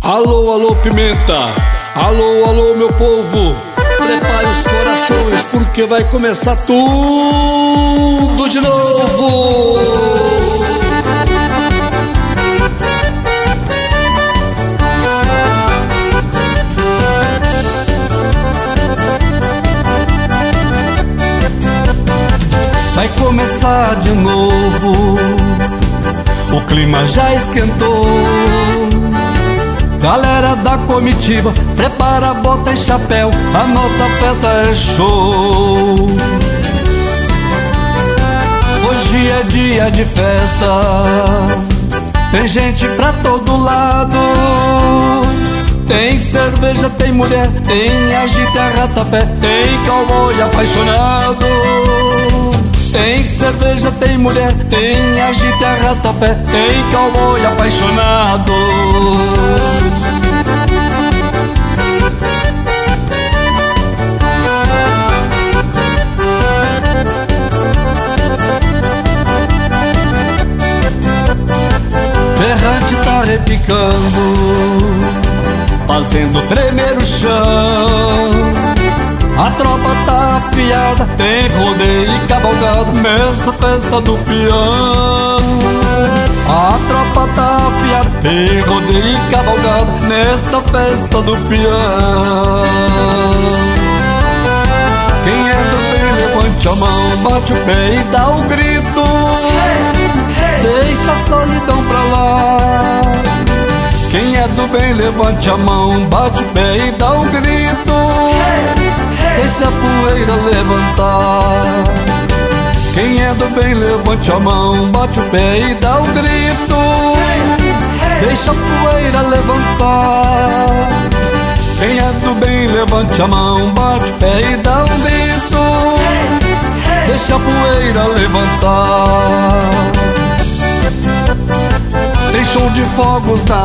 Alô, alô, pimenta. Alô, alô, meu povo. Prepare os corações, porque vai começar tudo de novo. Vai começar de novo. O clima já esquentou. Galera da comitiva, prepara, bota e chapéu, a nossa festa é show. Hoje é dia de festa, tem gente pra todo lado. Tem cerveja, tem mulher, tem agita e arrasta-pé, tem cowboy apaixonado. Tem cerveja, tem mulher, tem agita e arrasta-pé, tem cowboy apaixonado. Berrante tá repicando, fazendo tremer o chão. A tropa tá afiada, tem rodeio e cavalgada nessa festa do peão. A tropa tá afiada, tem rodeio e cavalgada nesta festa do peão. Quem é do bem, levante a mão, bate o pé e dá um grito. Deixa a solidão pra lá. Quem é do bem, levante a mão, bate o pé e dá um grito. Deixa a poeira levantar. Quem é do bem, levante a mão, bate o pé e dá um grito. Deixa a poeira levantar. Quem é do bem, levante a mão, bate o pé e dá um grito. Deixa a poeira levantar. Tem show de fogos na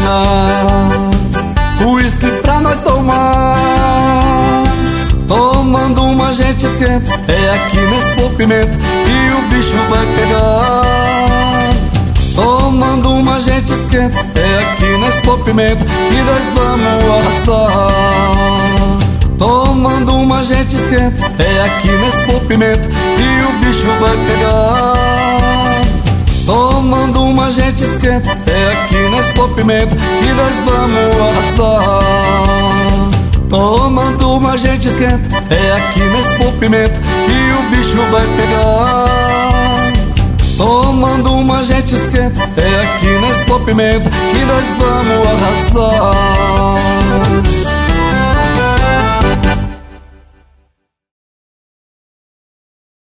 arena, uísque pra nós tomar. Tomando uma gente esquenta, é aqui nesse Expo Pimenta que o bicho vai pegar. Tomando uma gente esquenta, é aqui nesse Expo Pimenta que nós vamos arrasar. Tomando uma gente esquenta, é aqui nesse Expo Pimenta que o bicho vai pegar. Tomando uma gente esquenta, é aqui nesse Expo Pimenta que nós vamos arrasar. Tomando uma gente esquenta, é aqui nesse Expo Pimenta que o bicho vai pegar. Tomando uma gente esquenta, é aqui nesse Expo Pimenta que nós vamos arrasar.